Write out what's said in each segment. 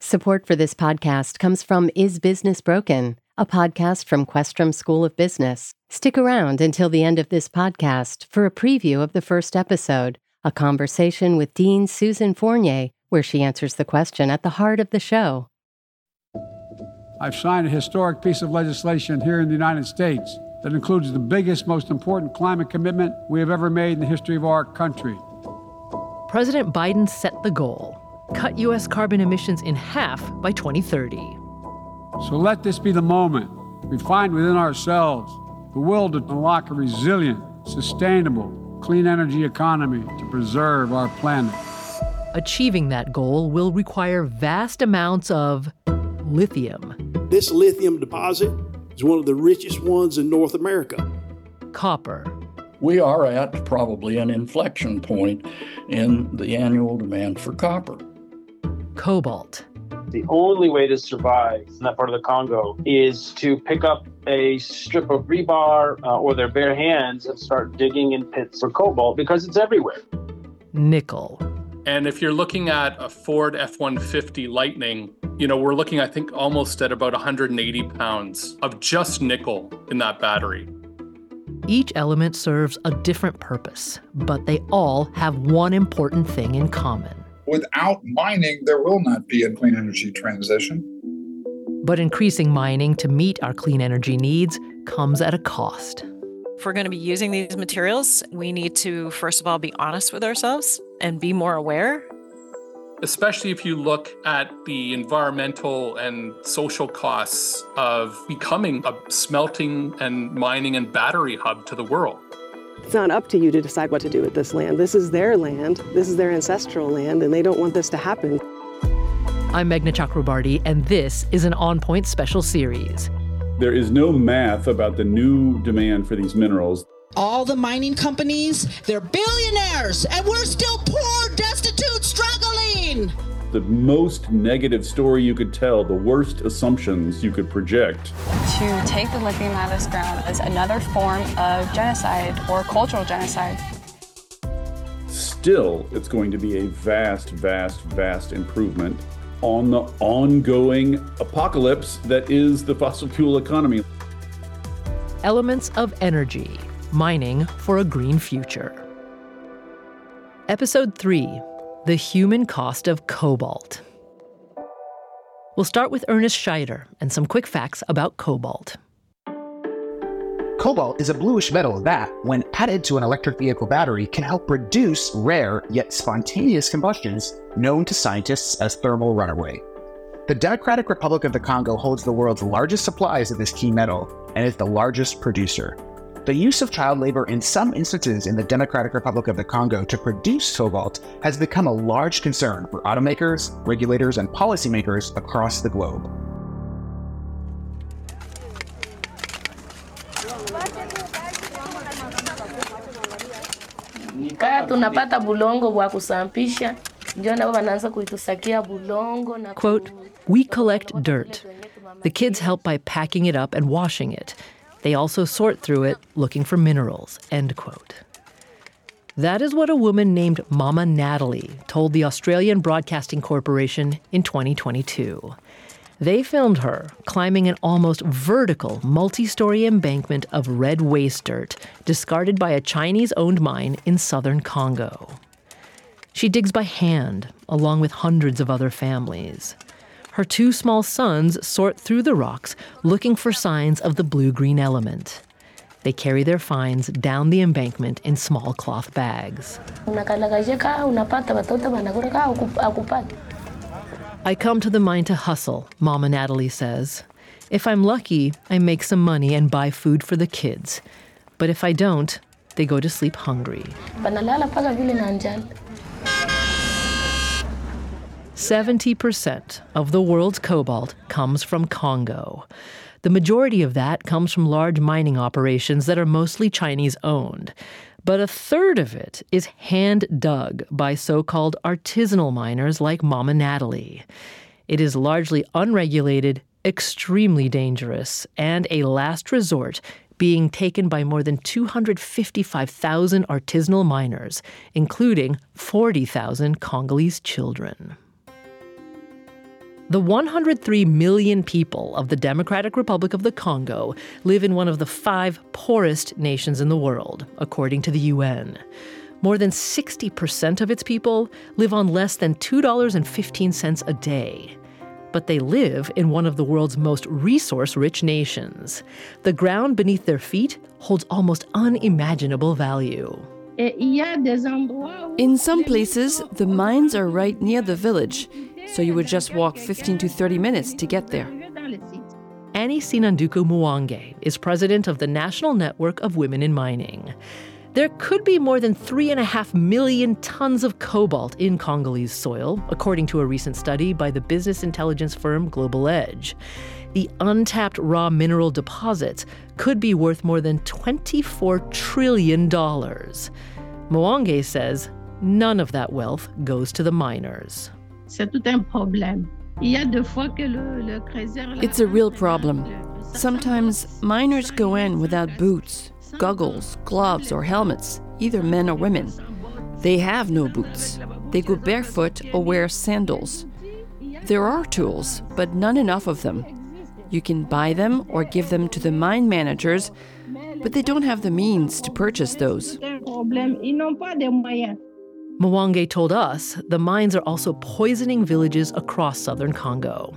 Support for this podcast comes from Is Business Broken, a podcast from Questrom School of Business. Stick around until the end of this podcast for a preview of the first episode, a conversation with Dean Susan Fournier, where she answers the question at the heart of the show. I've signed a historic piece of legislation here in the United States that includes the biggest, most important climate commitment we have ever made in the history of our country. President Biden set the goal: cut U.S. carbon emissions in half by 2030. So let this be the moment we find within ourselves the will to unlock a resilient, sustainable, clean energy economy to preserve our planet. Achieving that goal will require vast amounts of lithium. This lithium deposit is one of the richest ones in North America. Copper. We are at probably an inflection point in the annual demand for copper. Cobalt. The only way to survive in that part of the Congo is to pick up a strip of rebar or their bare hands and start digging in pits for cobalt because it's everywhere. Nickel. And if you're looking at a Ford F-150 Lightning, we're looking, I think, almost at about 180 pounds of just nickel in that battery. Each element serves a different purpose, but they all have one important thing in common. Without mining, there will not be a clean energy transition. But increasing mining to meet our clean energy needs comes at a cost. If we're going to be using these materials, we need to, first of all, be honest with ourselves and be more aware. Especially if you look at the environmental and social costs of becoming a smelting and mining and battery hub to the world. It's not up to you to decide what to do with this land. This is their land. This is their ancestral land, and they don't want this to happen. I'm Meghna Chakrabarti, and this is an On Point special series. There is no math about the new demand for these minerals. All the mining companies, they're billionaires, and we're still poor, destitute, struggling. The most negative story you could tell, the worst assumptions you could project. To take the lithium out of this ground is another form of genocide or cultural genocide. Still, it's going to be a vast, vast, vast improvement on the ongoing apocalypse that is the fossil fuel economy. Elements of energy. Mining for a green future. Episode 3, The Human Cost of Cobalt. We'll start with Ernest Scheider and some quick facts about cobalt. Cobalt is a bluish metal that, when added to an electric vehicle battery, can help produce rare yet spontaneous combustions known to scientists as thermal runaway. The Democratic Republic of the Congo holds the world's largest supplies of this key metal and is the largest producer. The use of child labor in some instances in the Democratic Republic of the Congo to produce cobalt has become a large concern for automakers, regulators, and policymakers across the globe. Quote, "We collect dirt. The kids help by packing it up and washing it. They also sort through it, looking for minerals," end quote. That is what a woman named Mama Natalie told the Australian Broadcasting Corporation in 2022. They filmed her climbing an almost vertical, multi-story embankment of red waste dirt discarded by a Chinese-owned mine in southern Congo. She digs by hand, along with hundreds of other families. Her two small sons sort through the rocks, looking for signs of the blue-green element. They carry their finds down the embankment in small cloth bags. I come to the mine to hustle, Mama Natalie says. If I'm lucky, I make some money and buy food for the kids. But if I don't, they go to sleep hungry. 70% of the world's cobalt comes from Congo. The majority of that comes from large mining operations that are mostly Chinese-owned. But a third of it is hand-dug by so-called artisanal miners like Mama Natalie. It is largely unregulated, extremely dangerous, and a last resort, being taken by more than 255,000 artisanal miners, including 40,000 Congolese children. The 103 million people of the Democratic Republic of the Congo live in one of the 5 poorest nations in the world, according to the UN. More than 60% of its people live on less than $2.15 a day. But they live in one of the world's most resource-rich nations. The ground beneath their feet holds almost unimaginable value. In some places, the mines are right near the village, so you would just walk 15 to 30 minutes to get there. Annie Sinanduku Mwange is president of the National Network of Women in Mining. There could be more than 3.5 million tons of cobalt in Congolese soil, according to a recent study by the business intelligence firm Global Edge. The untapped raw mineral deposits could be worth more than $24 trillion. Mwange says none of that wealth goes to the miners. It's a real problem. Sometimes miners go in without boots, goggles, gloves, or helmets, either men or women. They have no boots. They go barefoot or wear sandals. There are tools, but not enough of them. You can buy them or give them to the mine managers, but they don't have the means to purchase those. Mwange told us the mines are also poisoning villages across southern Congo.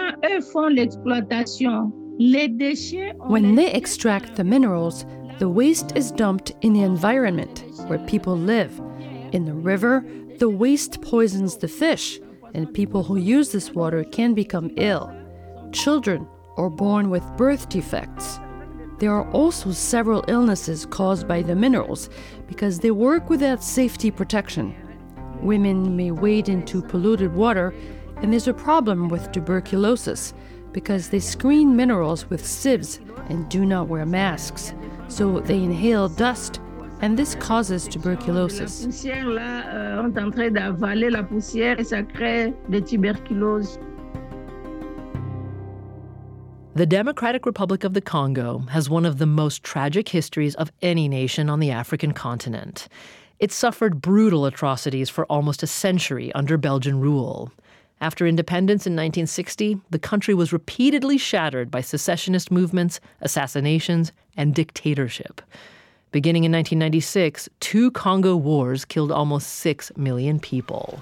When they extract the minerals, the waste is dumped in the environment where people live. In the river, the waste poisons the fish, and people who use this water can become ill. Children are born with birth defects. There are also several illnesses caused by the minerals because they work without safety protection. Women may wade into polluted water, and there's a problem with tuberculosis because they screen minerals with sieves and do not wear masks. So they inhale dust, and this causes tuberculosis. The Democratic Republic of the Congo has one of the most tragic histories of any nation on the African continent. It suffered brutal atrocities for almost a century under Belgian rule. After independence in 1960, the country was repeatedly shattered by secessionist movements, assassinations, and dictatorship. Beginning in 1996, 2 Congo wars killed almost 6 million people.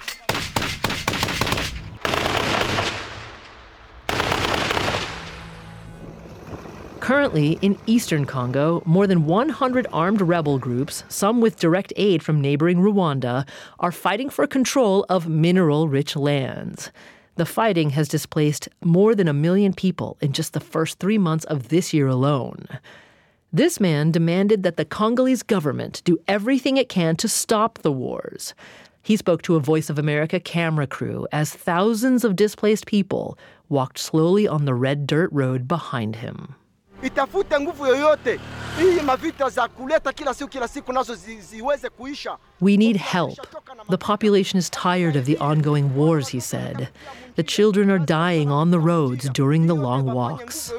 Currently, in eastern Congo, more than 100 armed rebel groups, some with direct aid from neighboring Rwanda, are fighting for control of mineral-rich lands. The fighting has displaced more than 1 million people in just the first 3 months of this year alone. This man demanded that the Congolese government do everything it can to stop the wars. He spoke to a Voice of America camera crew as thousands of displaced people walked slowly on the red dirt road behind him. We need help. The population is tired of the ongoing wars, he said. The children are dying on the roads during the long walks.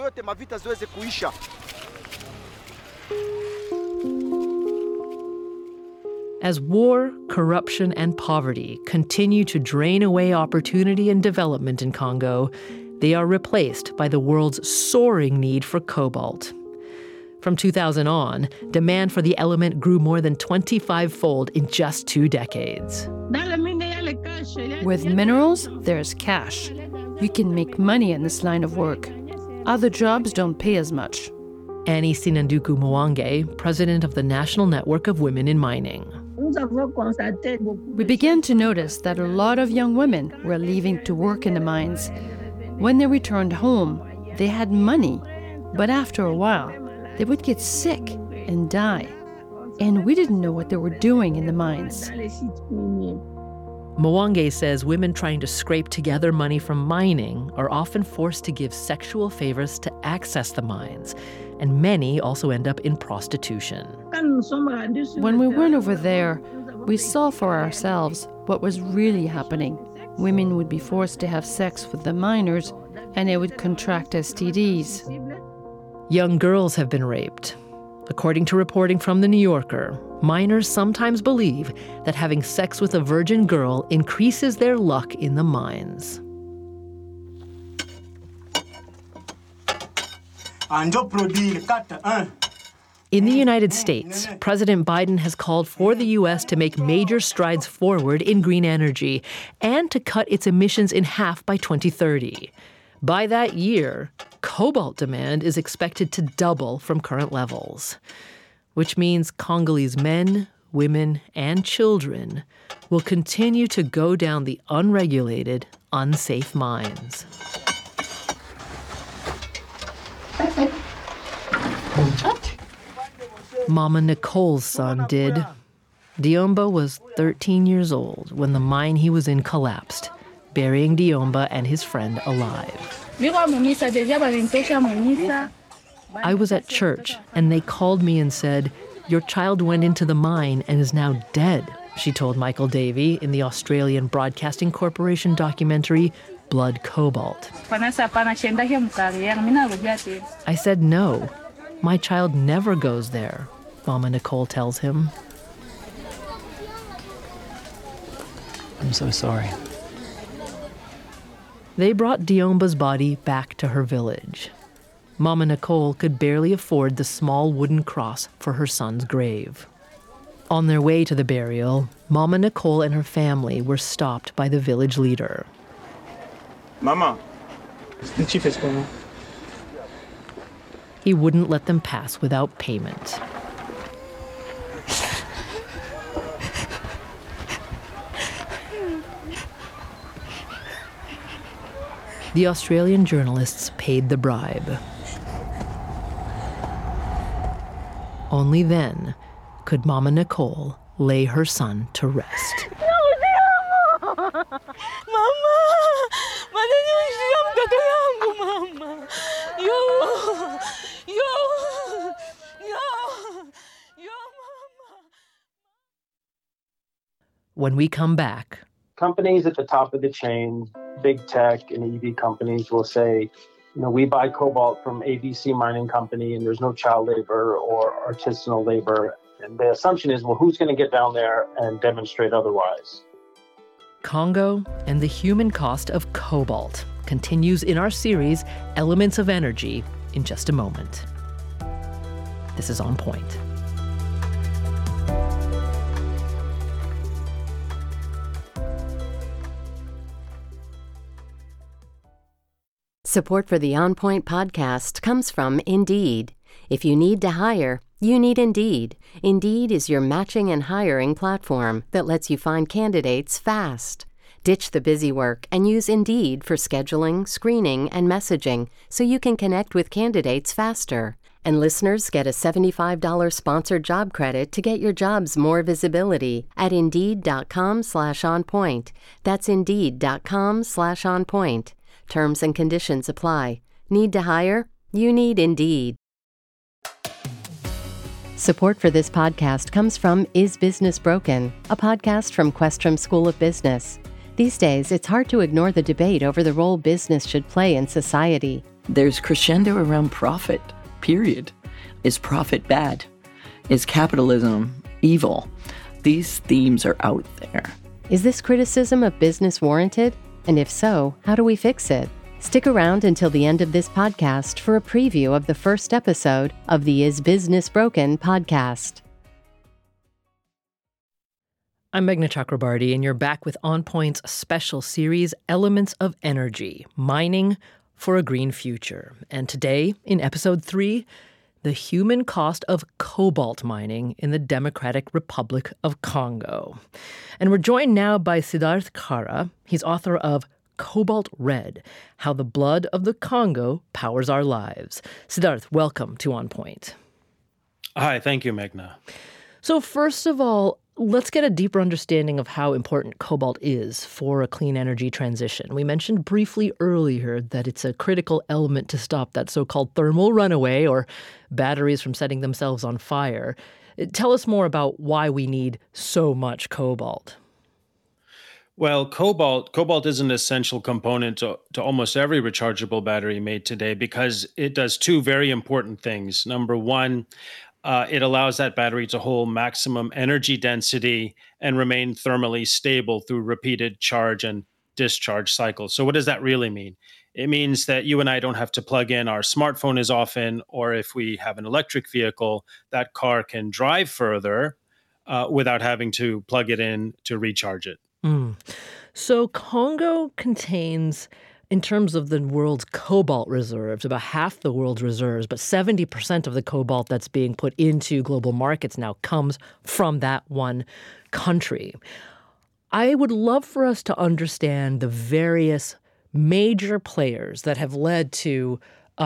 As war, corruption, and poverty continue to drain away opportunity and development in Congo, they are replaced by the world's soaring need for cobalt. From 2000 on, demand for the element grew more than 25-fold in just 2 decades. With minerals, there's cash. You can make money in this line of work. Other jobs don't pay as much. Annie Sinanduku Mwange, president of the National Network of Women in Mining. We began to notice that a lot of young women were leaving to work in the mines. When they returned home, they had money, but after a while, they would get sick and die. And we didn't know what they were doing in the mines. Mwange says women trying to scrape together money from mining are often forced to give sexual favors to access the mines, and many also end up in prostitution. When we went over there, we saw for ourselves what was really happening. Women would be forced to have sex with the miners, and they would contract STDs. Young girls have been raped. According to reporting from The New Yorker, miners sometimes believe that having sex with a virgin girl increases their luck in the mines. In the United States, President Biden has called for the U.S. to make major strides forward in green energy and to cut its emissions in half by 2030. By that year, cobalt demand is expected to double from current levels, which means Congolese men, women, and children will continue to go down the unregulated, unsafe mines. Mama Nicole's son did. Diomba was 13 years old when the mine he was in collapsed, burying Diomba and his friend alive. I was at church, and they called me and said, "Your child went into the mine and is now dead," she told Michael Davey in the Australian Broadcasting Corporation documentary, Blood Cobalt. I said no. My child never goes there, Mama Nicole tells him. I'm so sorry. They brought Diomba's body back to her village. Mama Nicole could barely afford the small wooden cross for her son's grave. On their way to the burial, Mama Nicole and her family were stopped by the village leader. Mama, he wouldn't let them pass without payment. The Australian journalists paid the bribe. Only then could Mama Nicole lay her son to rest. When we come back, companies at the top of the chain, big tech and EV companies will say, we buy cobalt from ABC Mining Company and there's no child labor or artisanal labor. And the assumption is, well, who's going to get down there and demonstrate otherwise? Congo and the human cost of cobalt continues in our series, Elements of Energy, in just a moment. This is On Point. Support for the On Point podcast comes from Indeed. If you need to hire, you need Indeed. Indeed is your matching and hiring platform that lets you find candidates fast. Ditch the busy work and use Indeed for scheduling, screening, and messaging so you can connect with candidates faster. And listeners get a $75 sponsored job credit to get your jobs more visibility at Indeed.com/onpoint. That's Indeed.com/onpoint. Terms and conditions apply. Need to hire? You need Indeed. Support for this podcast comes from Is Business Broken?, a podcast from Questrom School of Business. These days, it's hard to ignore the debate over the role business should play in society. There's crescendo around profit, period. Is profit bad? Is capitalism evil? These themes are out there. Is this criticism of business warranted? And if so, how do we fix it? Stick around until the end of this podcast for a preview of the first episode of the Is Business Broken podcast. I'm Meghna Chakrabarty, and you're back with On Point's special series, Elements of Energy, Mining for a Green Future. And today, in episode 3, the human cost of cobalt mining in the Democratic Republic of Congo. And we're joined now by Siddharth Kara. He's author of Cobalt Red, How the Blood of the Congo Powers Our Lives. Siddharth, welcome to On Point. Hi, thank you, Meghna. So first of all, let's get a deeper understanding of how important cobalt is for a clean energy transition. We mentioned briefly earlier that it's a critical element to stop that so-called thermal runaway, or batteries from setting themselves on fire. Tell us more about why we need so much cobalt. Well, cobalt is an essential component to almost every rechargeable battery made today because it does two very important things. Number one, it allows that battery to hold maximum energy density and remain thermally stable through repeated charge and discharge cycle. So what does that really mean? It means that you and I don't have to plug in our smartphone as often, or if we have an electric vehicle, that car can drive further without having to plug it in to recharge it. So Congo contains, in terms of the world's cobalt reserves, about half the world's reserves, but 70% of the cobalt that's being put into global markets now comes from that one country. I would love for us to understand the various major players that have led to,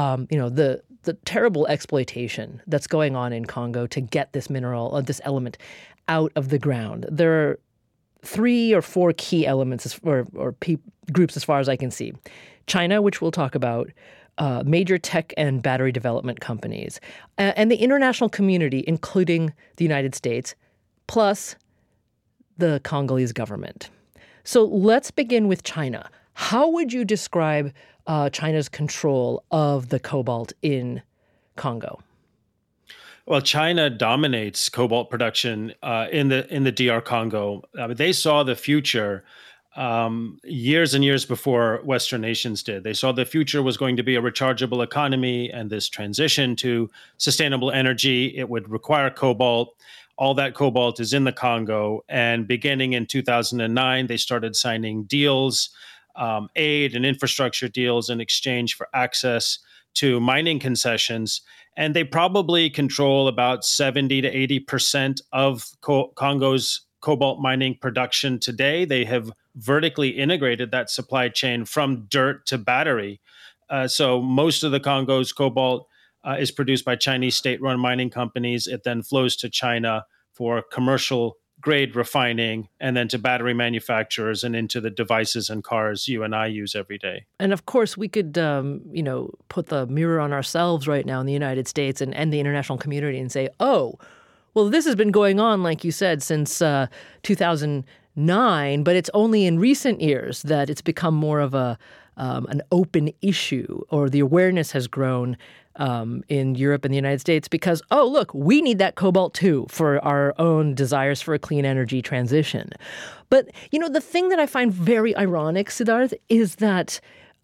the terrible exploitation that's going on in Congo to get this mineral, this element, out of the ground. There are 3 or 4 key elements groups as far as I can see. China, which we'll talk about, major tech and battery development companies, and the international community, including the United States, plus the Congolese government. So let's begin with China. How would you describe China's control of the cobalt in Congo? Well, China dominates cobalt production in the DR Congo. They saw the future years and years before Western nations did. They saw the future was going to be a rechargeable economy, and this transition to sustainable energy, it would require cobalt. All that cobalt is in the Congo. And beginning in 2009, they started signing deals, aid and infrastructure deals in exchange for access to mining concessions. And they probably control about 70 to 80% of Congo's cobalt mining production today. They have vertically integrated that supply chain from dirt to battery. So most of the Congo's cobalt is produced by Chinese state-run mining companies. It then flows to China for commercial grade refining, and then to battery manufacturers and into the devices and cars you and I use every day. And of course, we could, put the mirror on ourselves right now in the United States and the international community and say, oh, well, this has been going on, like you said, since 2009, but it's only in recent years that it's become more of an open issue, or the awareness has grown in Europe and the United States because, oh, look, we need that cobalt too for our own desires for a clean energy transition. But, the thing that I find very ironic, Siddharth, is that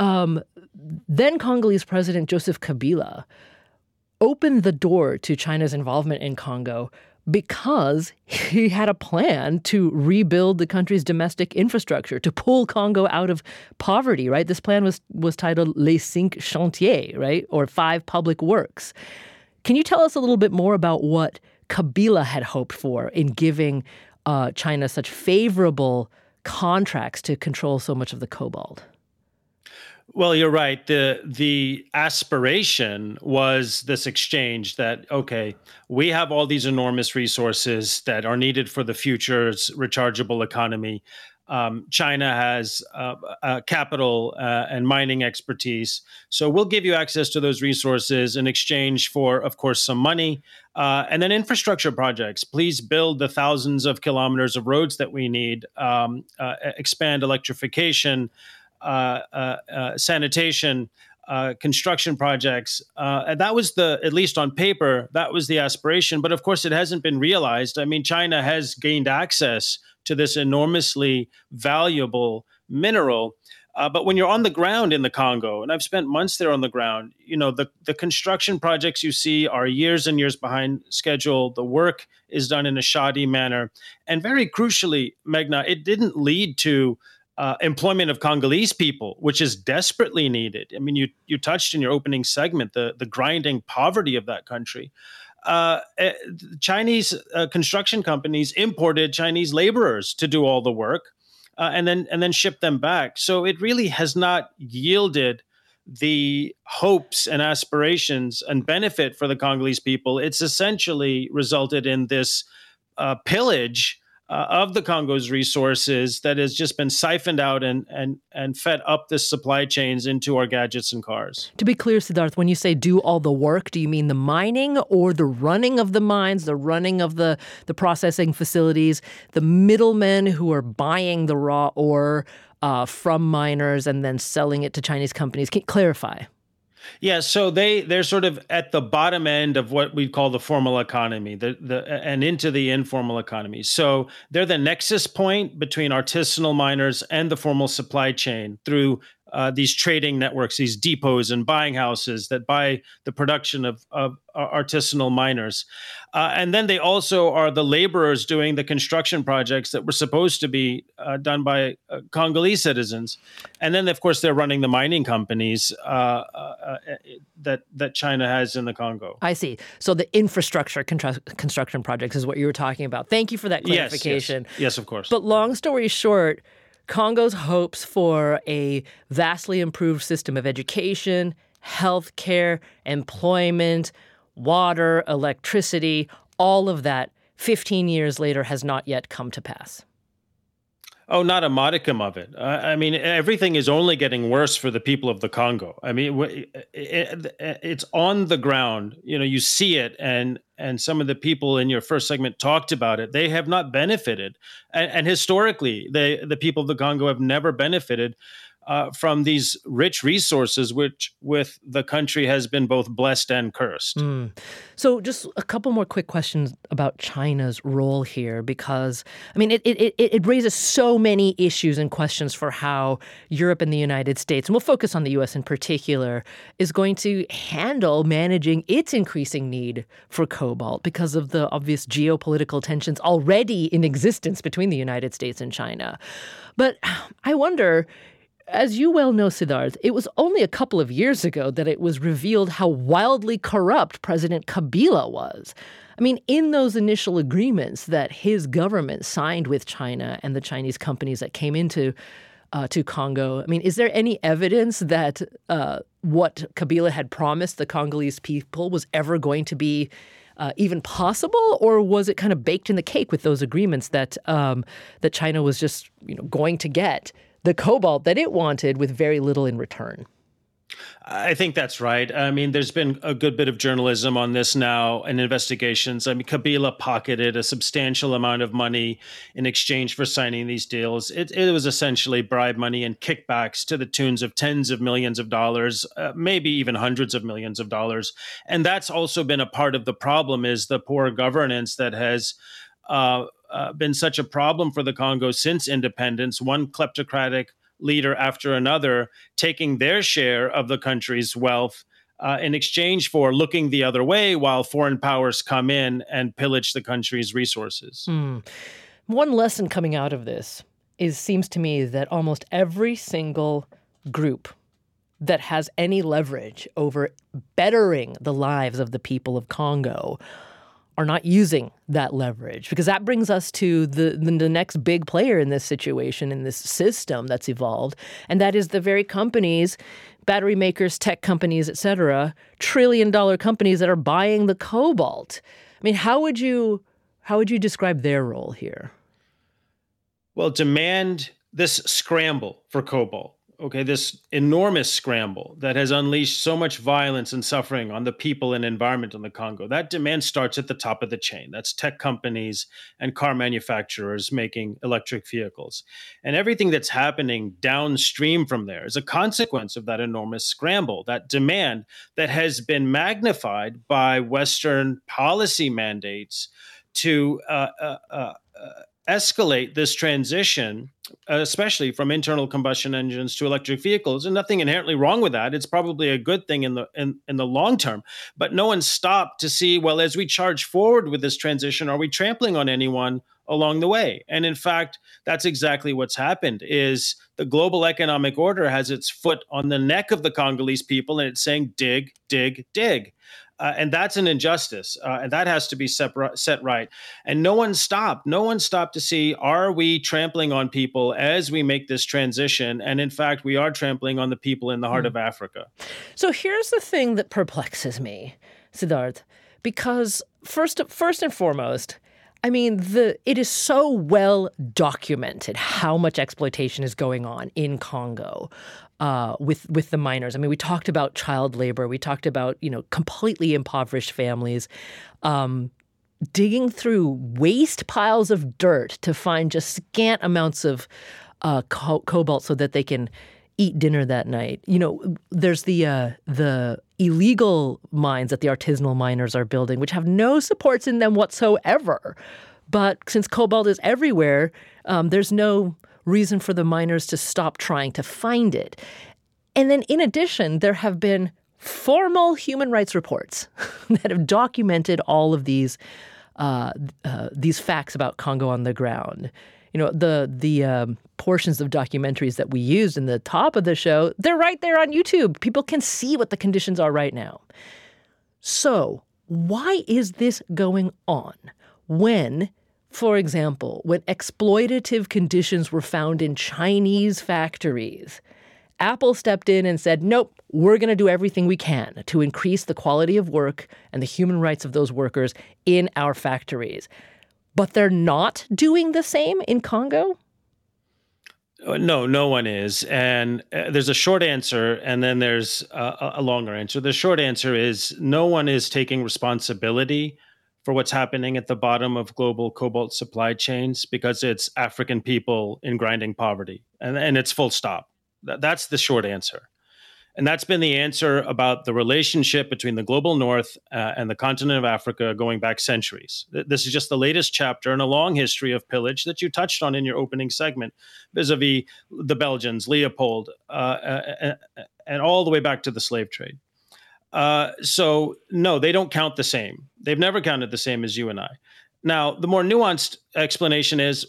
then Congolese President Joseph Kabila opened the door to China's involvement in Congo because he had a plan to rebuild the country's domestic infrastructure, to pull Congo out of poverty, right? This plan was titled Les Cinq Chantiers, right? Or 5 public works. Can you tell us a little bit more about what Kabila had hoped for in giving China such favorable contracts to control so much of the cobalt? Well, you're right. The aspiration was this exchange that, okay, we have all these enormous resources that are needed for the future's rechargeable economy. China has capital and mining expertise. So we'll give you access to those resources in exchange for, of course, some money and then infrastructure projects. Please build the thousands of kilometers of roads that we need, expand electrification, sanitation, construction projects. And that was at least on paper, that was the aspiration. But of course, it hasn't been realized. I mean, China has gained access to this enormously valuable mineral. But when you're on the ground in the Congo, and I've spent months there on the ground, the construction projects you see are years and years behind schedule. The work is done in a shoddy manner. And very crucially, Meghna, it didn't lead to employment of Congolese people, which is desperately needed. I mean, you touched in your opening segment the grinding poverty of that country. Chinese construction companies imported Chinese laborers to do all the work, and then shipped them back. So it really has not yielded the hopes and aspirations and benefit for the Congolese people. It's essentially resulted in this pillage of the Congo's resources that has just been siphoned out and fed up the supply chains into our gadgets and cars. To be clear, Siddharth, when you say do all the work, do you mean the mining or the running of the mines, the running of the processing facilities, the middlemen who are buying the raw ore from miners and then selling it to Chinese companies? Can you clarify? Yeah, so they're sort of at the bottom end of what we call the formal economy, and into the informal economy. So they're the nexus point between artisanal miners and the formal supply chain through these trading networks, these depots and buying houses that buy the production of artisanal miners. And then they also are the laborers doing the construction projects that were supposed to be done by Congolese citizens. And then, of course, they're running the mining companies that China has in the Congo. I see. So the infrastructure construction projects is what you were talking about. Thank you for that clarification. Yes, of course. But long story short, Congo's hopes for a vastly improved system of education, healthcare, employment, water, electricity, all of that 15 years later has not yet come to pass. Oh, not a modicum of it. I mean, everything is only getting worse for the people of the Congo. I mean, it's on the ground. You know, you see it, and some of the people in your first segment talked about it. They have not benefited, and historically, the people of the Congo have never benefited from these rich resources, which with the country has been both blessed and cursed. So just a couple more quick questions about China's role here, because, I mean, it raises so many issues and questions for how Europe and the United States, and we'll focus on the U.S. in particular, is going to handle managing its increasing need for cobalt because of the obvious geopolitical tensions already in existence between the United States and China. But I wonder, as you well know, Siddharth, it was only a couple of years ago that it was revealed how wildly corrupt President Kabila was. I mean, in those initial agreements that his government signed with China and the Chinese companies that came into to Congo, I mean, is there any evidence that what Kabila had promised the Congolese people was ever going to be even possible, or was it kind of baked in the cake with those agreements that that China was just, going to get the cobalt that it wanted with very little in return? I think that's right. I mean, there's been a good bit of journalism on this now and investigations. I mean, Kabila pocketed a substantial amount of money in exchange for signing these deals. It was essentially bribe money and kickbacks to the tunes of tens of millions of dollars, maybe even hundreds of millions of dollars. And that's also been a part of the problem, is the poor governance that has been such a problem for the Congo since independence. One kleptocratic leader after another taking their share of the country's wealth in exchange for looking the other way while foreign powers come in and pillage the country's resources. One lesson coming out of this seems to me that almost every single group that has any leverage over bettering the lives of the people of Congo are not using that leverage, because that brings us to the next big player in this situation, in this system that's evolved, and that is the very companies, battery makers, tech companies, et cetera, trillion-dollar companies that are buying the cobalt. I mean, how would you describe their role here? Well, this scramble for cobalt, okay, this enormous scramble that has unleashed so much violence and suffering on the people and environment in the Congo, that demand starts at the top of the chain. That's tech companies and car manufacturers making electric vehicles. And everything that's happening downstream from there is a consequence of that enormous scramble, that demand that has been magnified by Western policy mandates to escalate this transition, especially from internal combustion engines to electric vehicles. And nothing inherently wrong with that. It's probably a good thing in the long term. But no one stopped to see, well, as we charge forward with this transition, are we trampling on anyone along the way? And in fact, that's exactly what's happened, is the global economic order has its foot on the neck of the Congolese people, and it's saying, dig, dig, dig. And that's an injustice, and that has to be set right. And no one stopped to see, are we trampling on people as we make this transition? And in fact, we are trampling on the people in the heart of Africa. So here's the thing that perplexes me, Siddharth, because first and foremost, I mean, it is so well documented how much exploitation is going on in Congo with the miners. I mean, we talked about child labor. We talked about, completely impoverished families digging through waste piles of dirt to find just scant amounts of cobalt so that they can eat dinner that night. There's the illegal mines that the artisanal miners are building, which have no supports in them whatsoever. But since cobalt is everywhere, there's no reason for the miners to stop trying to find it. And then in addition, there have been formal human rights reports that have documented all of these facts about Congo on the ground. The portions of documentaries that we used in the top of the show, they're right there on YouTube. People can see what the conditions are right now. So why is this going on when, for example, when exploitative conditions were found in Chinese factories, Apple stepped in and said, nope, we're going to do everything we can to increase the quality of work and the human rights of those workers in our factories. But they're not doing the same in Congo? No one is. And there's a short answer, and then there's a longer answer. The short answer is no one is taking responsibility for what's happening at the bottom of global cobalt supply chains because it's African people in grinding poverty. And it's full stop. That's the short answer. And that's been the answer about the relationship between the global north and the continent of Africa going back centuries. This is just the latest chapter in a long history of pillage that you touched on in your opening segment, vis-a-vis the Belgians, Leopold, and all the way back to the slave trade. So no, they don't count the same. They've never counted the same as you and I. Now, the more nuanced explanation is,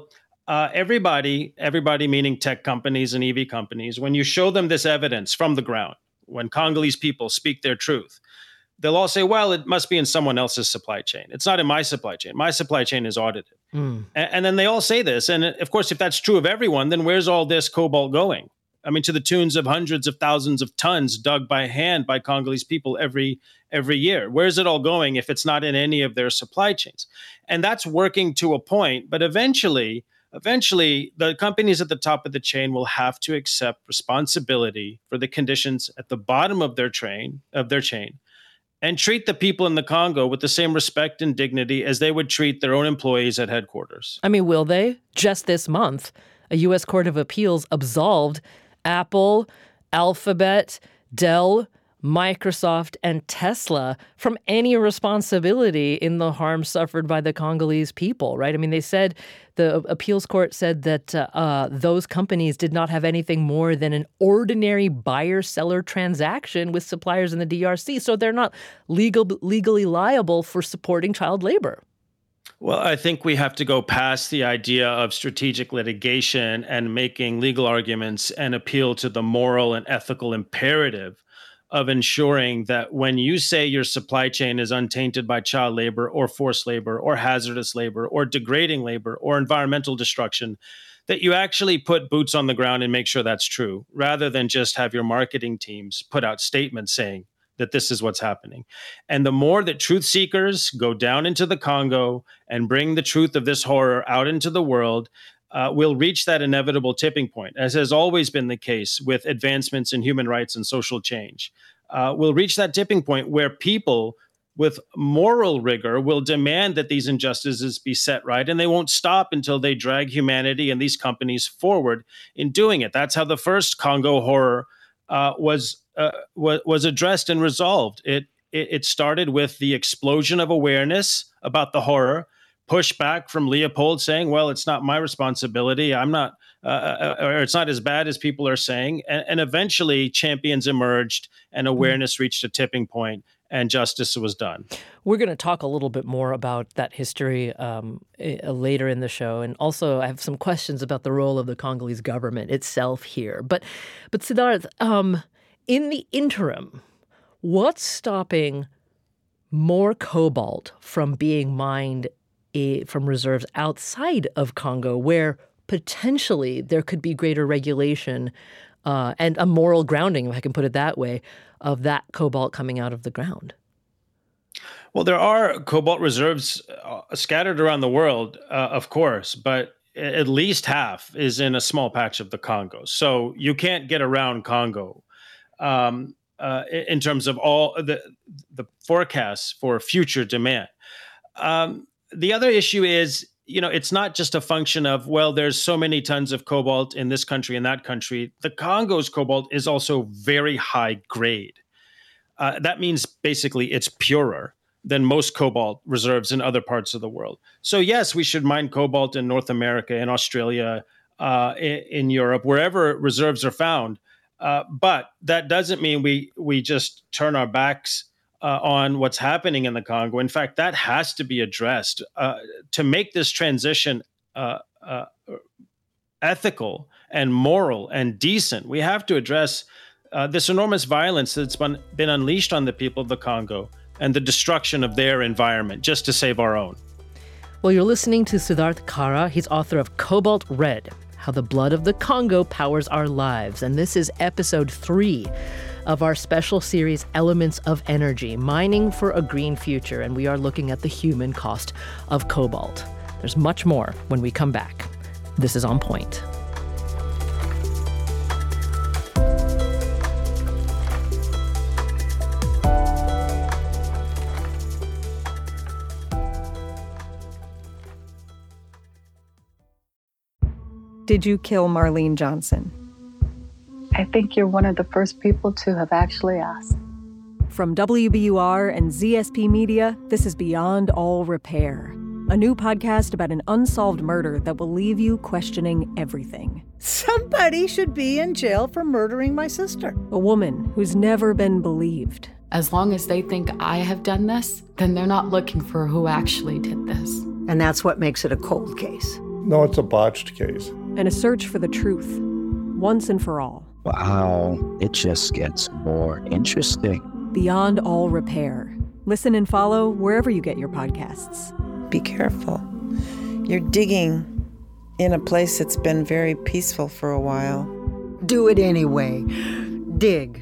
everybody meaning tech companies and EV companies, when you show them this evidence from the ground, when Congolese people speak their truth, they'll all say, well, it must be in someone else's supply chain. It's not in my supply chain. My supply chain is audited. And then they all say this. And of course, if that's true of everyone, then where's all this cobalt going? I mean, to the tunes of hundreds of thousands of tons dug by hand by Congolese people every year. Where's it all going if it's not in any of their supply chains? And that's working to a point. But eventually, the companies at the top of the chain will have to accept responsibility for the conditions at the bottom of their chain, and treat the people in the Congo with the same respect and dignity as they would treat their own employees at headquarters. I mean, will they? Just this month, a U.S. Court of Appeals absolved Apple, Alphabet, Dell, Microsoft, and Tesla from any responsibility in the harm suffered by the Congolese people, right? I mean, the appeals court said that those companies did not have anything more than an ordinary buyer-seller transaction with suppliers in the DRC, so they're not legally liable for supporting child labor. Well, I think we have to go past the idea of strategic litigation and making legal arguments and appeal to the moral and ethical imperative of ensuring that when you say your supply chain is untainted by child labor or forced labor or hazardous labor or degrading labor or environmental destruction, that you actually put boots on the ground and make sure that's true, rather than just have your marketing teams put out statements saying that this is what's happening. And the more that truth seekers go down into the Congo and bring the truth of this horror out into the world, we'll reach that inevitable tipping point, as has always been the case with advancements in human rights and social change. We'll reach that tipping point where people with moral rigor will demand that these injustices be set right, and they won't stop until they drag humanity and these companies forward in doing it. That's how the first Congo horror was addressed and resolved. It started with the explosion of awareness about the horror, pushback from Leopold saying, well, it's not my responsibility. I'm not, or it's not as bad as people are saying. And eventually champions emerged and awareness reached a tipping point and justice was done. We're going to talk a little bit more about that history later in the show. And also I have some questions about the role of the Congolese government itself here. But Siddharth, in the interim, what's stopping more cobalt from being mined from reserves outside of Congo, where potentially there could be greater regulation and a moral grounding, if I can put it that way, of that cobalt coming out of the ground? Well, there are cobalt reserves scattered around the world, of course, but at least half is in a small patch of the Congo. So you can't get around Congo in terms of all the forecasts for future demand. The other issue is it's not just a function of, well, there's so many tons of cobalt in this country and that country. The Congo's cobalt is also very high grade. That means basically it's purer than most cobalt reserves in other parts of the world. So yes, we should mine cobalt in North America, in Australia, in Europe, wherever reserves are found. But that doesn't mean we just turn our backs on what's happening in the Congo. In fact, that has to be addressed to make this transition ethical and moral and decent. We have to address this enormous violence that's been unleashed on the people of the Congo and the destruction of their environment just to save our own. Well, you're listening to Siddharth Kara. He's author of Cobalt Red, How the Blood of the Congo Powers Our Lives. And this is episode 3 of our special series, Elements of Energy, Mining for a Green Future. And we are looking at the human cost of cobalt. There's much more when we come back. This is On Point. Did you kill Marlene Johnson? I think you're one of the first people to have actually asked. From WBUR and ZSP Media, this is Beyond All Repair, a new podcast about an unsolved murder that will leave you questioning everything. Somebody should be in jail for murdering my sister. A woman who's never been believed. As long as they think I have done this, then they're not looking for who actually did this. And that's what makes it a cold case. No, it's a botched case. And a search for the truth, once and for all. Wow, it just gets more interesting. Beyond All Repair. Listen and follow wherever you get your podcasts. Be careful. You're digging in a place that's been very peaceful for a while. Do it anyway. Dig.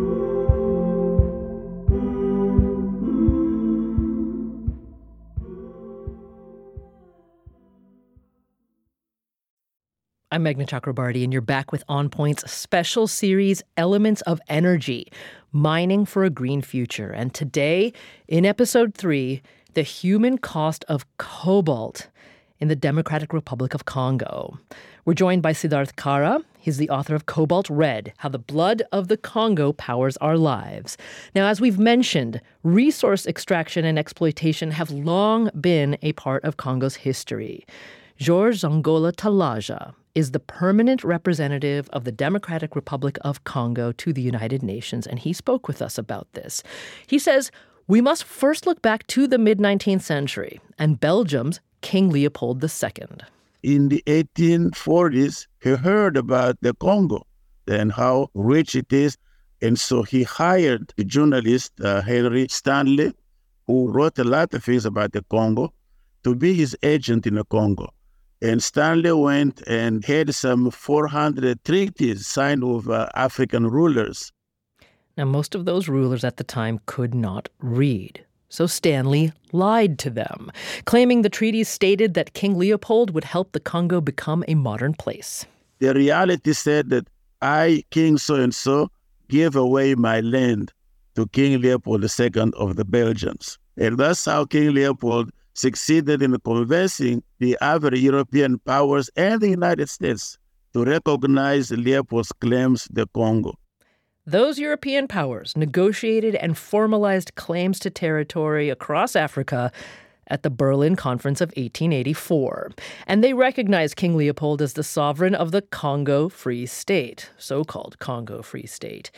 I'm Meghna Chakrabarty, and you're back with On Point's special series, Elements of Energy, Mining for a Green Future. And today, in episode 3, the human cost of cobalt in the Democratic Republic of Congo. We're joined by Siddharth Kara. He's the author of Cobalt Red, How the Blood of the Congo Powers Our Lives. Now, as we've mentioned, resource extraction and exploitation have long been a part of Congo's history. Georges Zongola Talaja is the permanent representative of the Democratic Republic of Congo to the United Nations, and he spoke with us about this. He says, we must first look back to the mid-19th century and Belgium's King Leopold II. In the 1840s, he heard about the Congo and how rich it is, and so he hired the journalist Henry Stanley, who wrote a lot of things about the Congo, to be his agent in the Congo. And Stanley went and had some 400 treaties signed with African rulers. Now, most of those rulers at the time could not read. So Stanley lied to them, claiming the treaties stated that King Leopold would help the Congo become a modern place. The reality said that I, King so-and-so, gave away my land to King Leopold II of the Belgians. And that's how King Leopold succeeded in convincing the other European powers and the United States to recognize Leopold's claims to the Congo. Those European powers negotiated and formalized claims to territory across Africa at the Berlin Conference of 1884. And they recognized King Leopold as the sovereign of the Congo Free State, so-called Congo Free State.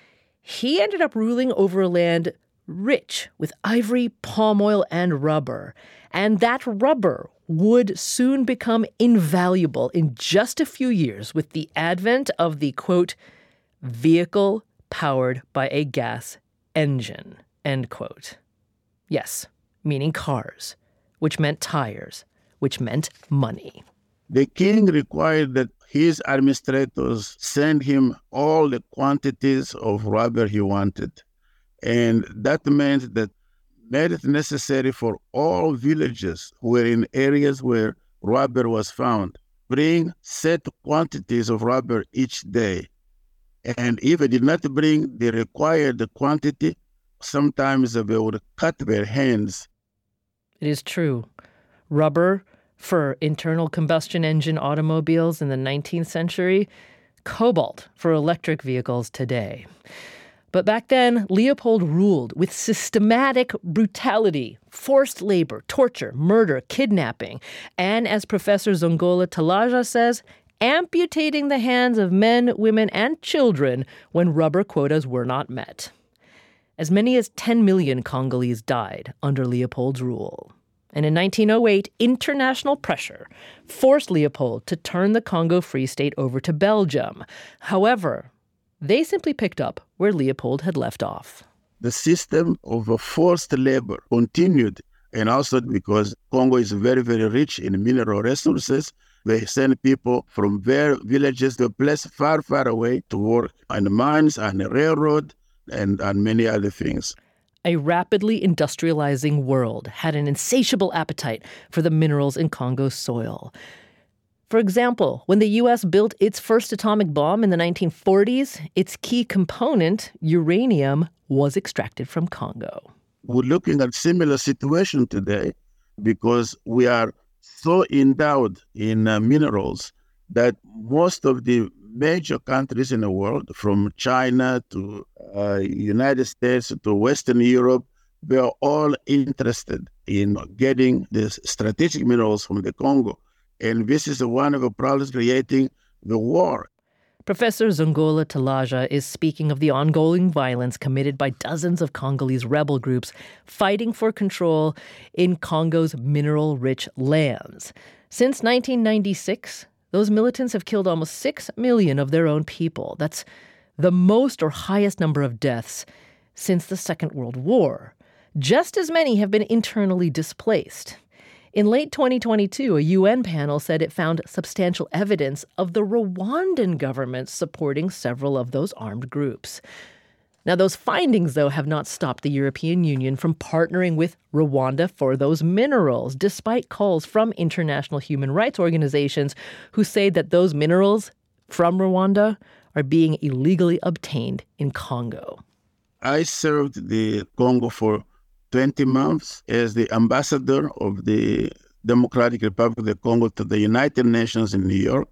He ended up ruling over a land rich with ivory, palm oil, and rubber. And that rubber would soon become invaluable in just a few years with the advent of the, quote, vehicle powered by a gas engine, end quote. Yes, meaning cars, which meant tires, which meant money. The king required that his administrators send him all the quantities of rubber he wanted. And that meant that made it necessary for all villages who were in areas where rubber was found, bring set quantities of rubber each day. And if they did not bring the required quantity, sometimes they would cut their hands. It is true. Rubber for internal combustion engine automobiles in the 19th century, cobalt for electric vehicles today. But back then, Leopold ruled with systematic brutality, forced labor, torture, murder, kidnapping, and as Professor Zongola Talaja says, amputating the hands of men, women, and children when rubber quotas were not met. As many as 10 million Congolese died under Leopold's rule. And in 1908, international pressure forced Leopold to turn the Congo Free State over to Belgium. However, they simply picked up where Leopold had left off. The system of forced labor continued, and also because Congo is very, very rich in mineral resources, they send people from their villages to a place far, far away to work on the mines, on the railroad, and on many other things. A rapidly industrializing world had an insatiable appetite for the minerals in Congo's soil. For example, when the U.S. built its first atomic bomb in the 1940s, its key component, uranium, was extracted from Congo. We're looking at similar situation today because we are so endowed in minerals that most of the major countries in the world, from China to United States to Western Europe, they are all interested in getting the strategic minerals from the Congo. And this is one of the problems creating the war. Professor Zongola Talaja is speaking of the ongoing violence committed by dozens of Congolese rebel groups fighting for control in Congo's mineral-rich lands. Since 1996, those militants have killed almost 6 million of their own people. That's the most or highest number of deaths since the Second World War. Just as many have been internally displaced. In late 2022, a UN panel said it found substantial evidence of the Rwandan government supporting several of those armed groups. Now, those findings, though, have not stopped the European Union from partnering with Rwanda for those minerals, despite calls from international human rights organizations who say that those minerals from Rwanda are being illegally obtained in Congo. I served the Congo for 20 months as the ambassador of the Democratic Republic of the Congo to the United Nations in New York.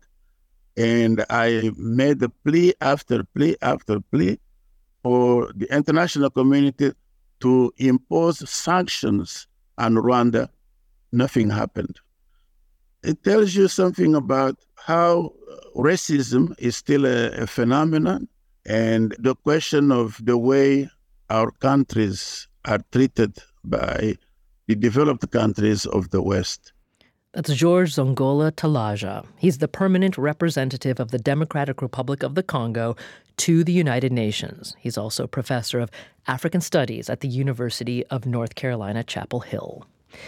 And I made a plea after plea after plea for the international community to impose sanctions on Rwanda. Nothing happened. It tells you something about how racism is still a phenomenon, and the question of the way our countries are treated by the developed countries of the West. That's George Zongola Talaja. He's the permanent representative of the Democratic Republic of the Congo to the United Nations. He's also professor of African Studies at the University of North Carolina, Chapel Hill.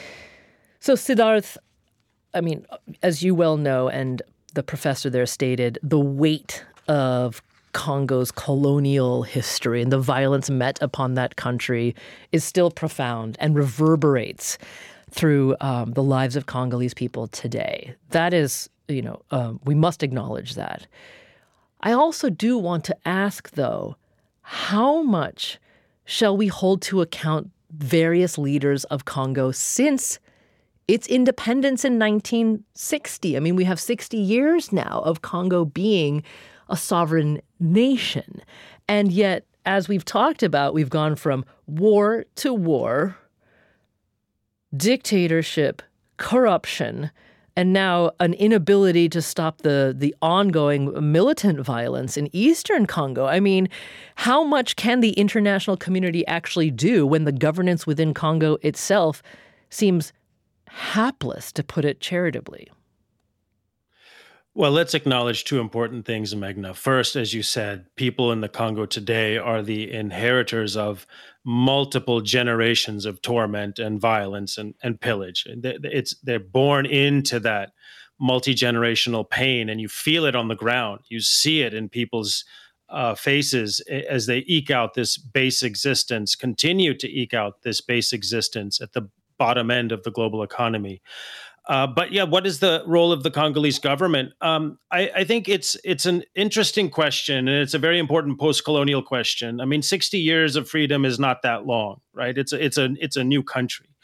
So, Siddharth, I mean, as you well know, and the professor there stated, the weight of Congo's colonial history and the violence met upon that country is still profound and reverberates through the lives of Congolese people today. That is, we must acknowledge that. I also do want to ask, though, how much shall we hold to account various leaders of Congo since its independence in 1960? I mean, we have 60 years now of Congo being a sovereign nation. And yet, as we've talked about, we've gone from war to war, dictatorship, corruption, and now an inability to stop the ongoing militant violence in eastern Congo. I mean, how much can the international community actually do when the governance within Congo itself seems hapless, to put it charitably? Well, let's acknowledge two important things, Meghna. First, as you said, people in the Congo today are the inheritors of multiple generations of torment and violence and pillage. They're born into that multi-generational pain, and you feel it on the ground. You see it in people's faces as they eke out this base existence, continue to eke out this base existence at the bottom end of the global economy. But yeah, what is the role of the Congolese government? I think it's an interesting question, and it's a very important post-colonial question. I mean, 60 years of freedom is not that long, right? It's a new country.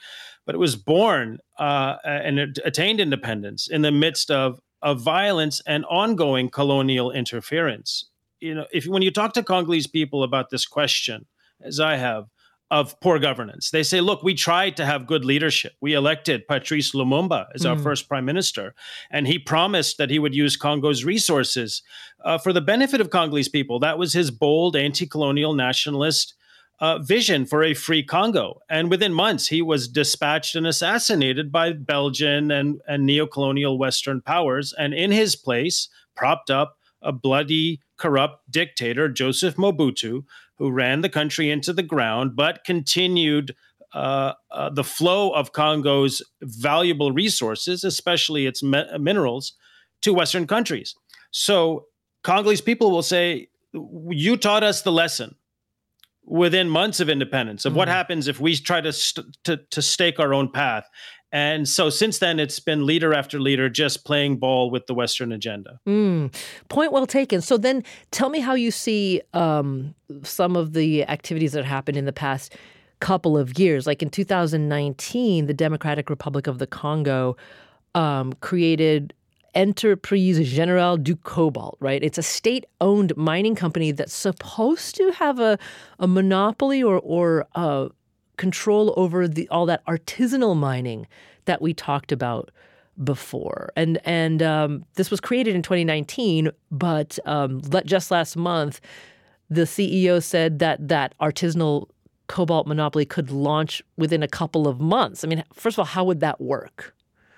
but it was born and it attained independence in the midst of violence and ongoing colonial interference. When you talk to Congolese people about this question, as I have, of poor governance, they say, look, we tried to have good leadership. We elected Patrice Lumumba as our first prime minister, and he promised that he would use Congo's resources for the benefit of Congolese people. That was his bold anti-colonial nationalist vision for a free Congo. And within months, he was dispatched and assassinated by Belgian and neo-colonial Western powers. And in his place, propped up a bloody, corrupt dictator, Joseph Mobutu, who ran the country into the ground, but continued the flow of Congo's valuable resources, especially its minerals, to Western countries. So Congolese people will say, you taught us the lesson within months of independence of what happens if we try to stake our own path. And so since then, it's been leader after leader just playing ball with the Western agenda. Point well taken. So then tell me how you see some of the activities that happened in the past couple of years. Like in 2019, the Democratic Republic of the Congo created Entreprise Générale du Cobalt, right? It's a state-owned mining company that's supposed to have a monopoly or control over all that artisanal mining that we talked about before. And this was created in 2019, but just last month, the CEO said that artisanal cobalt monopoly could launch within a couple of months. I mean, first of all, how would that work?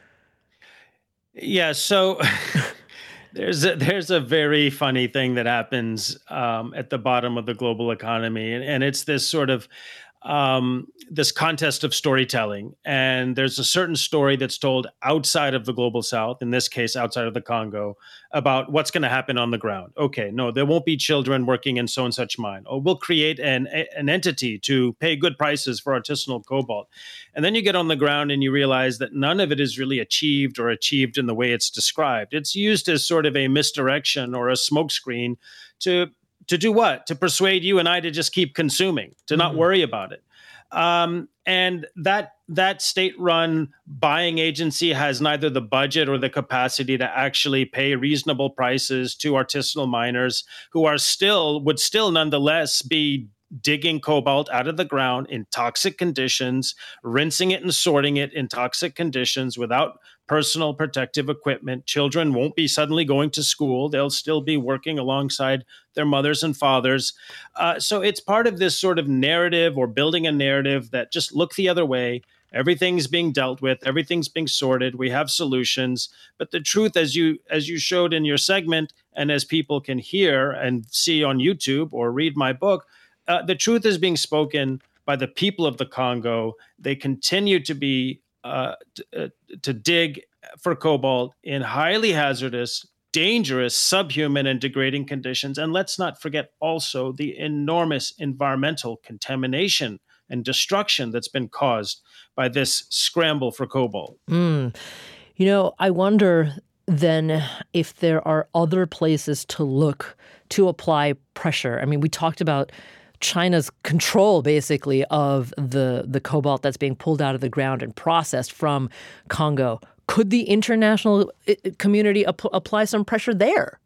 Yeah, so there's a very funny thing that happens at the bottom of the global economy, and it's this sort of this contest of storytelling. And there's a certain story that's told outside of the global south, in this case, outside of the Congo, about what's going to happen on the ground. Okay, no, there won't be children working in so and such mine. Or we'll create an entity to pay good prices for artisanal cobalt. And then you get on the ground and you realize that none of it is really achieved in the way it's described. It's used as sort of a misdirection or a smokescreen to do what? To persuade you and I to just keep consuming, to not worry about it. And that state-run buying agency has neither the budget or the capacity to actually pay reasonable prices to artisanal miners who would still nonetheless be digging cobalt out of the ground in toxic conditions, rinsing it and sorting it in toxic conditions without personal protective equipment. Children won't be suddenly going to school. They'll still be working alongside their mothers and fathers. So it's part of this sort of narrative or building a narrative that just look the other way. Everything's being dealt with. Everything's being sorted. We have solutions. But the truth, as you showed in your segment, and as people can hear and see on YouTube or read my book, the truth is being spoken by the people of the Congo. They continue to be to dig for cobalt in highly hazardous, dangerous, subhuman, and degrading conditions. And let's not forget also the enormous environmental contamination and destruction that's been caused by this scramble for cobalt. I wonder then if there are other places to look to apply pressure. I mean, we talked about China's control, basically, of the cobalt that's being pulled out of the ground and processed from Congo. Could the international community apply some pressure there?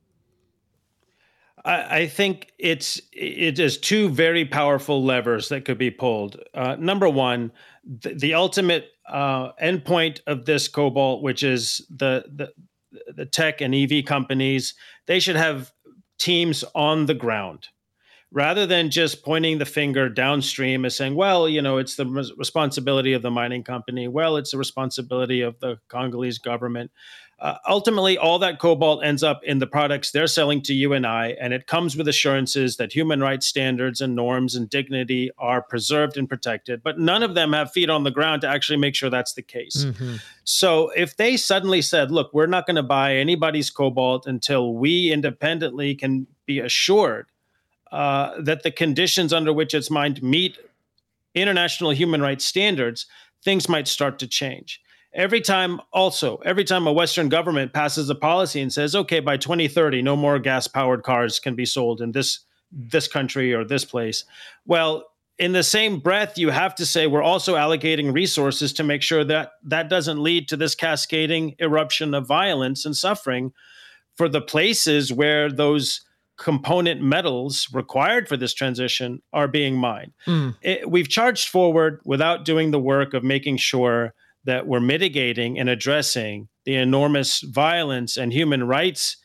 I think it is two very powerful levers that could be pulled. Number one, the ultimate endpoint of this cobalt, which is the tech and EV companies, they should have teams on the ground, rather than just pointing the finger downstream and saying, well, it's the responsibility of the mining company. Well, it's the responsibility of the Congolese government. Ultimately, all that cobalt ends up in the products they're selling to you and I, and it comes with assurances that human rights standards and norms and dignity are preserved and protected, but none of them have feet on the ground to actually make sure that's the case. So if they suddenly said, look, we're not going to buy anybody's cobalt until we independently can be assured that the conditions under which it's mined meet international human rights standards, things might start to change. Every time a Western government passes a policy and says, okay, by 2030, no more gas-powered cars can be sold in this country or this place. Well, in the same breath, you have to say we're also allocating resources to make sure that that doesn't lead to this cascading eruption of violence and suffering for the places where those component metals required for this transition are being mined. We've charged forward without doing the work of making sure that we're mitigating and addressing the enormous violence and human rights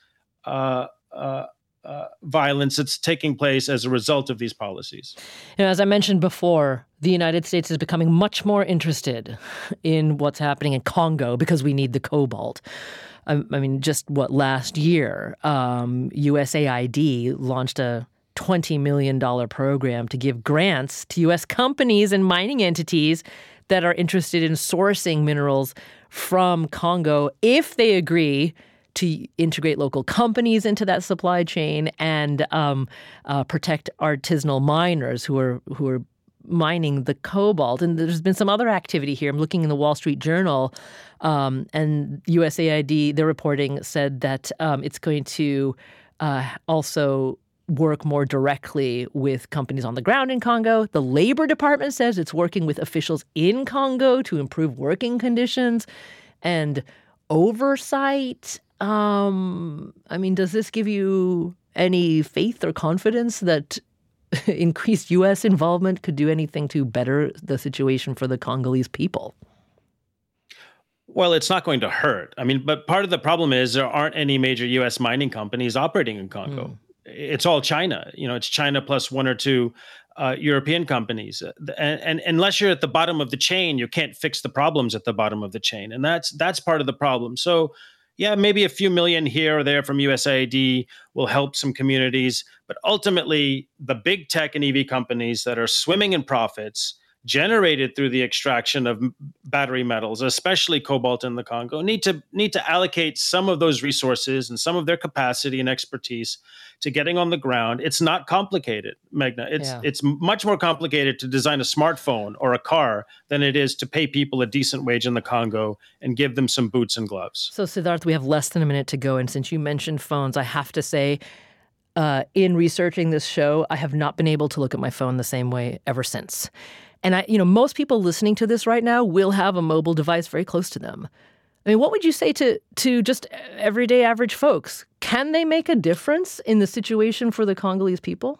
violence that's taking place as a result of these policies. As I mentioned before, the United States is becoming much more interested in what's happening in Congo because we need the cobalt. I mean, just last year, USAID launched a $20 million program to give grants to U.S. companies and mining entities that are interested in sourcing minerals from Congo if they agree to integrate local companies into that supply chain and protect artisanal miners who are mining the cobalt. And there's been some other activity here. I'm looking in the Wall Street Journal, and USAID, their reporting said that it's going to also work more directly with companies on the ground in Congo. The Labor Department says it's working with officials in Congo to improve working conditions and oversight. Does this give you any faith or confidence that increased U.S. involvement could do anything to better the situation for the Congolese people? Well, it's not going to hurt. But part of the problem is there aren't any major U.S. mining companies operating in Congo. It's all China. It's China plus one or two European companies. And unless you're at the bottom of the chain, you can't fix the problems at the bottom of the chain. And that's part of the problem. So, yeah, maybe a few million here or there from USAID will help some communities. But ultimately, the big tech and EV companies that are swimming in profits generated through the extraction of battery metals, especially cobalt in the Congo, need to allocate some of those resources and some of their capacity and expertise to getting on the ground. It's not complicated, Meghna. It's much more complicated to design a smartphone or a car than it is to pay people a decent wage in the Congo and give them some boots and gloves. So, Siddharth, we have less than a minute to go. And since you mentioned phones, I have to say, in researching this show, I have not been able to look at my phone the same way ever since. And most people listening to this right now will have a mobile device very close to them. What would you say to just everyday average folks? Can they make a difference in the situation for the Congolese people?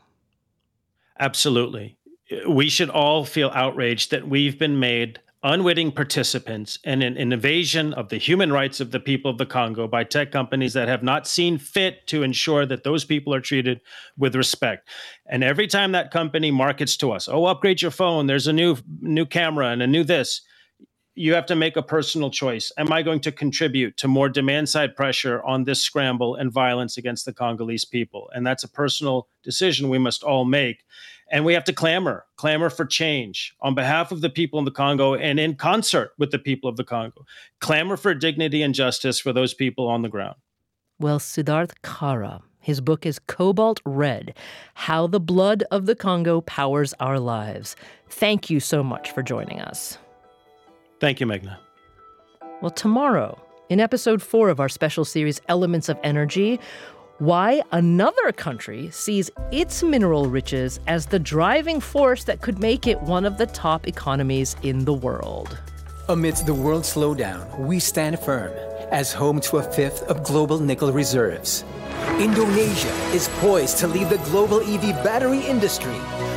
Absolutely. We should all feel outraged that we've been made unwitting participants in an invasion of the human rights of the people of the Congo by tech companies that have not seen fit to ensure that those people are treated with respect. And every time that company markets to us, upgrade your phone, there's a new camera and a new this, you have to make a personal choice. Am I going to contribute to more demand-side pressure on this scramble and violence against the Congolese people? And that's a personal decision we must all make. And we have to clamor for change on behalf of the people in the Congo and in concert with the people of the Congo. Clamor for dignity and justice for those people on the ground. Well, Siddharth Kara, his book is Cobalt Red, How the Blood of the Congo Powers Our Lives. Thank you so much for joining us. Thank you, Meghna. Well, tomorrow, in episode 4 of our special series, Elements of Energy, why another country sees its mineral riches as the driving force that could make it one of the top economies in the world. Amidst the world slowdown, we stand firm as home to a fifth of global nickel reserves. Indonesia is poised to lead the global EV battery industry.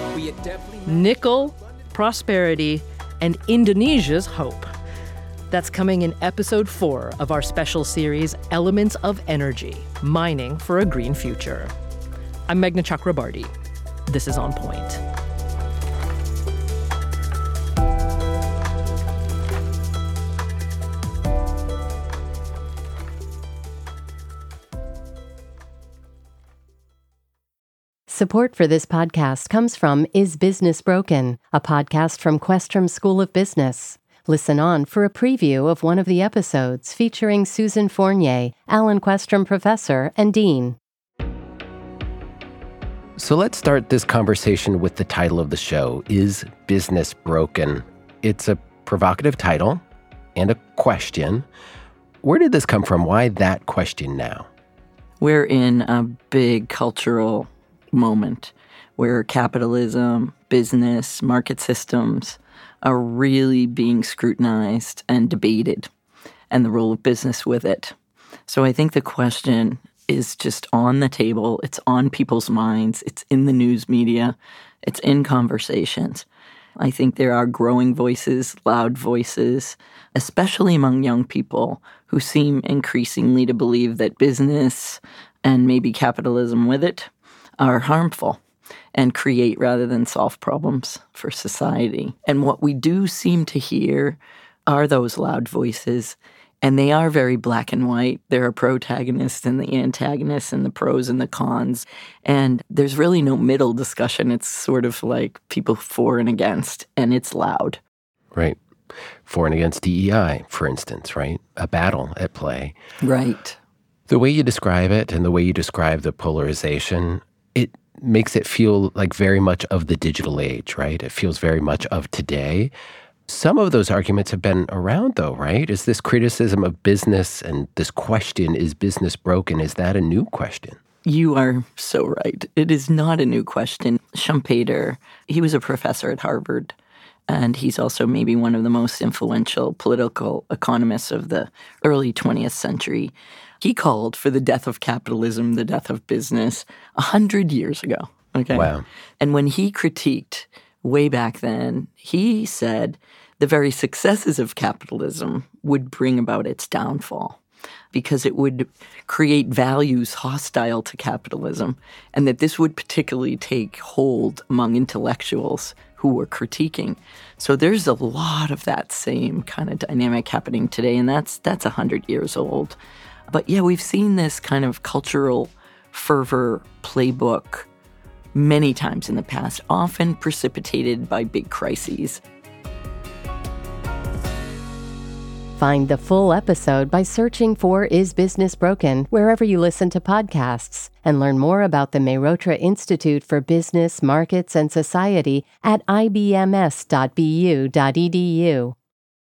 Nickel, prosperity, and Indonesia's hope. That's coming in episode 4 of our special series, Elements of Energy, Mining for a Green Future. I'm Meghna Chakrabarty. This is On Point. Support for this podcast comes from Is Business Broken?, a podcast from Questrom School of Business. Listen on for a preview of one of the episodes featuring Susan Fournier, Alan Questrom Professor and Dean. So let's start this conversation with the title of the show, Is Business Broken? It's a provocative title and a question. Where did this come from? Why that question now? We're in a big cultural moment where capitalism, business, market systems are really being scrutinized and debated, and the role of business with it. So I think the question is just on the table. It's on people's minds. It's in the news media. It's in conversations. I think there are growing voices, loud voices, especially among young people who seem increasingly to believe that business and maybe capitalism with it are harmful and create rather than solve problems for society. And what we do seem to hear are those loud voices, and they are very black and white. There are protagonists and the antagonists and the pros and the cons. And there's really no middle discussion. It's sort of like people for and against, and it's loud. Right. For and against DEI, for instance, right? A battle at play. Right. The way you describe it and the way you describe the polarization, it makes it feel like very much of the digital age, right? It feels very much of today. Some of those arguments have been around, though, right? Is this criticism of business and this question, is business broken, is that a new question? You are so right. It is not a new question. Schumpeter, he was a professor at Harvard, and he's also maybe one of the most influential political economists of the early 20th century. He called for the death of capitalism, the death of business, 100 years ago. Okay. Wow. And when he critiqued way back then, he said the very successes of capitalism would bring about its downfall because it would create values hostile to capitalism, and that this would particularly take hold among intellectuals who were critiquing. So there's a lot of that same kind of dynamic happening today, and that's 100 years old. But yeah, we've seen this kind of cultural fervor playbook many times in the past, often precipitated by big crises. Find the full episode by searching for Is Business Broken wherever you listen to podcasts, and learn more about the Mehrotra Institute for Business, Markets, and Society at ibms.bu.edu.